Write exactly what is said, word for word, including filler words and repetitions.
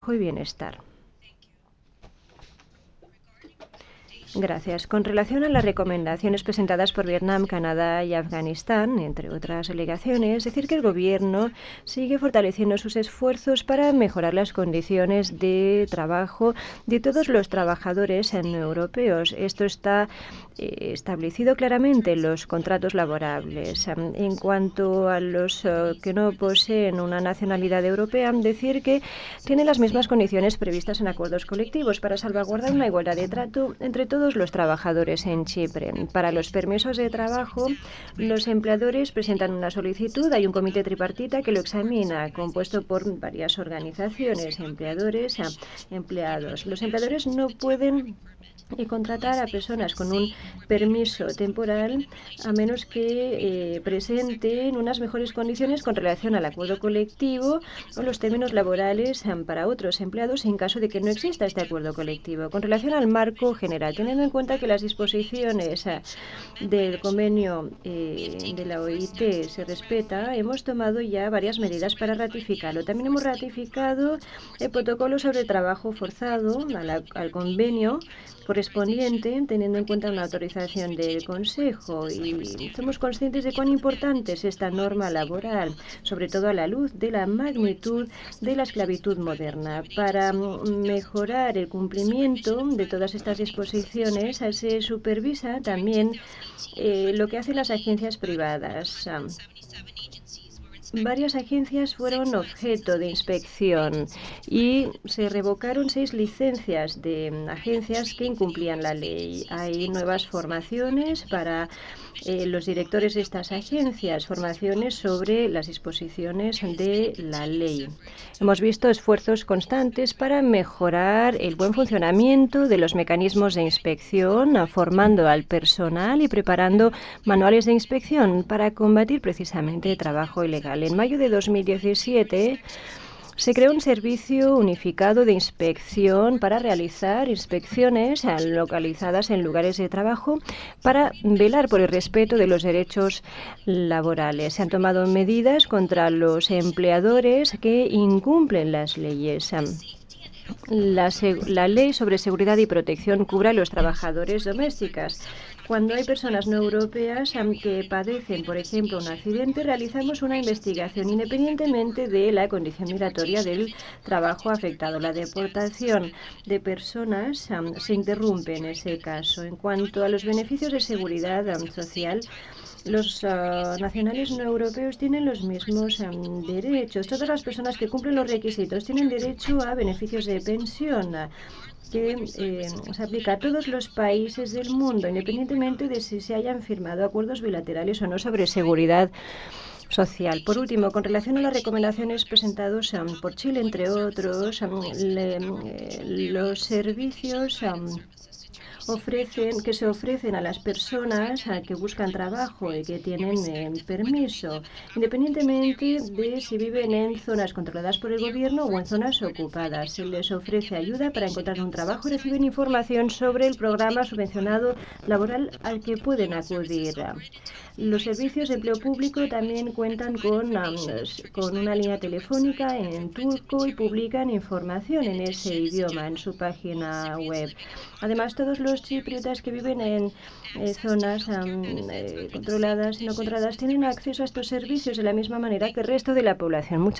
y bienestar. Gracias. Con relación a las recomendaciones presentadas por Vietnam, Canadá y Afganistán, entre otras delegaciones, decir que el Gobierno sigue fortaleciendo sus esfuerzos para mejorar las condiciones de trabajo de todos los trabajadores europeos. Esto está eh, establecido claramente en los contratos laborables. En cuanto a los uh, que no poseen una nacionalidad europea, decir que tienen las mismas condiciones previstas en acuerdos colectivos para salvaguardar una igualdad de trato entre todos los trabajadores en Chipre. Para los permisos de trabajo, los empleadores presentan una solicitud, hay un comité tripartita que lo examina, compuesto por varias organizaciones, empleadores, a empleados. Los empleadores no pueden y contratar a personas con un permiso temporal a menos que eh, presenten unas mejores condiciones con relación al acuerdo colectivo o los términos laborales eh, para otros empleados en caso de que no exista este acuerdo colectivo. Con relación al marco general, teniendo en cuenta que las disposiciones eh, del convenio eh, de la O I T se respeta, hemos tomado ya varias medidas para ratificarlo. También hemos ratificado el protocolo sobre trabajo forzado al, al convenio correspondiente, teniendo en cuenta una autorización del Consejo, y somos conscientes de cuán importante es esta norma laboral, sobre todo a la luz de la magnitud de la esclavitud moderna. Para mejorar el cumplimiento de todas estas disposiciones, se supervisa también eh, lo que hacen las agencias privadas. Varias agencias fueron objeto de inspección y se revocaron seis licencias de agencias que incumplían la ley. Hay nuevas formaciones para eh, los directores de estas agencias, formaciones sobre las disposiciones de la ley. Hemos visto esfuerzos constantes para mejorar el buen funcionamiento de los mecanismos de inspección, formando al personal y preparando manuales de inspección para combatir precisamente el trabajo ilegal. En mayo de dos mil diecisiete se creó un servicio unificado de inspección para realizar inspecciones localizadas en lugares de trabajo para velar por el respeto de los derechos laborales. Se han tomado medidas contra los empleadores que incumplen las leyes. La, la ley sobre seguridad y protección cubre a los trabajadores domésticos. Cuando hay personas no europeas que padecen, por ejemplo, un accidente, realizamos una investigación independientemente de la condición migratoria del trabajo afectado. La deportación de personas um, se interrumpe en ese caso. En cuanto a los beneficios de seguridad um, social, los uh, nacionales no europeos tienen los mismos um, derechos. Todas las personas que cumplen los requisitos tienen derecho a beneficios de pensión que eh, se aplica a todos los países del mundo, independientemente de si se hayan firmado acuerdos bilaterales o no sobre seguridad social. Por último, con relación a las recomendaciones presentadas um, por Chile, entre otros, um, le, eh, los servicios um, ofrecen que se ofrecen a las personas a que buscan trabajo y que tienen eh, permiso, independientemente de si viven en zonas controladas por el gobierno o en zonas ocupadas. Se les ofrece ayuda para encontrar un trabajo y reciben información sobre el programa subvencionado laboral al que pueden acudir. Los servicios de empleo público también cuentan con, um, con una línea telefónica en turco y publican información en ese idioma en su página web. Además, todos los chipriotas que viven en eh, zonas um, eh, controladas y no controladas tienen acceso a estos servicios de la misma manera que el resto de la población. Muchas